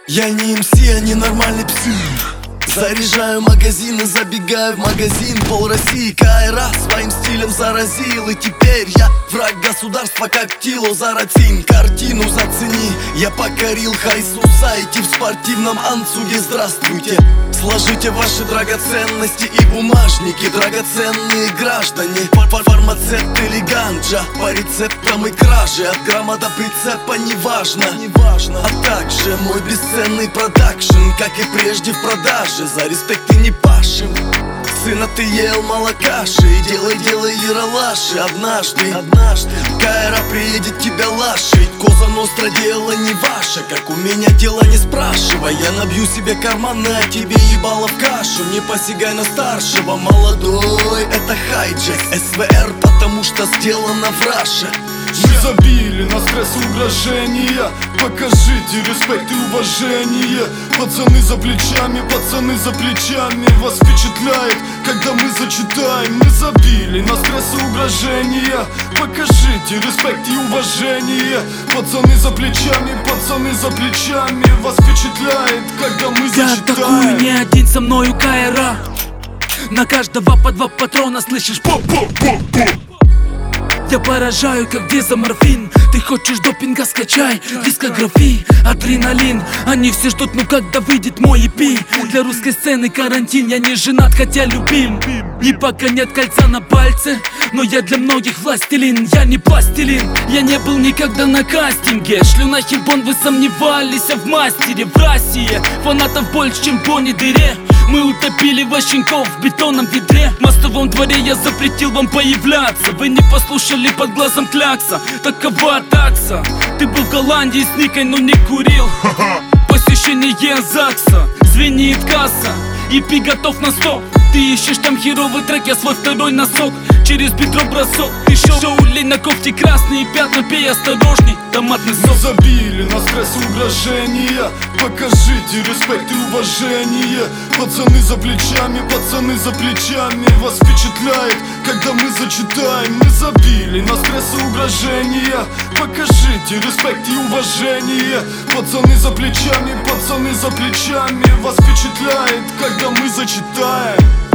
Я не МС, я не нормальный псих. Заряжаю магазин и забегаю в магазин. Пол России КРА своим стилем заразил. И теперь я враг государства, как Тило Заратин. Картину зацени, я покорил High Society в спортивном анцуге. Здравствуйте. Сложите ваши драгоценности и бумажники, драгоценные граждане. Фармацепт или ганджа, по рецептам и краже. От грамма до прицепа неважно. А также мой бесценный продакшн, как и прежде в продаже. За респект и не пашем. Сына, ты ел молокаши и делай яралаши. Однажды КРА приедет тебя лашить. Коза Ностра дело не ваше, как у меня дела не спрашивай. Я набью себе карманы, а тебе ебало в кашу. Не посягай на старшего, молодой, это хайджек. СВР, потому что сделано в Раше. Мы забили на стресс и угрожения. Покажите респект и уважение. Пацаны за плечами, пацаны за плечами. Вас впечатляет, когда мы зачитаем. Мы забили на стресс и угрожения. Покажите респект и уважение. Пацаны за плечами, пацаны за плечами. Вас впечатляет, когда мы зачитаем. Я атакую не один, со мною КРА. На каждого по 2 патрона, слышишь? По-по-по-по. Я поражаю, как дезоморфин. Ты хочешь допинга, скачай дискографии, адреналин. Они все ждут, ну когда выйдет мой EP. Для русской сцены карантин, я не женат, хотя любим. И пока нет кольца на пальце, но я для многих властелин. Я не пластилин, я не был никогда на кастинге. Шлю на хибон, вы сомневались, а в мастере. В России фанатов больше, чем в Бонни дыре. Мы утопили вощенков в бетонном ведре. В мостовом дворе я запретил вам появляться. Вы не послушали под глазом клякса. Такова такса. Ты был в Голландии с Никой, но не курил. Посещение ЗАГСа, звенит касса. EP готов на 100. Ты ищешь там херовый трек, я свой второй носок. Через бедро бросок. Ты шоу лей на кофте, красные пятна, пей осторожней, томатный сок. Мы забили на стресс и угрожения. Покажите респект и уважение. Пацаны за плечами, пацаны за плечами. Вас впечатляет, когда мы зачитаем. Мы забили на стресс и угрожения. Покажите респект и уважение. Пацаны за плечами, пацаны за плечами. Вас впечатляет, когда мы зачитаем.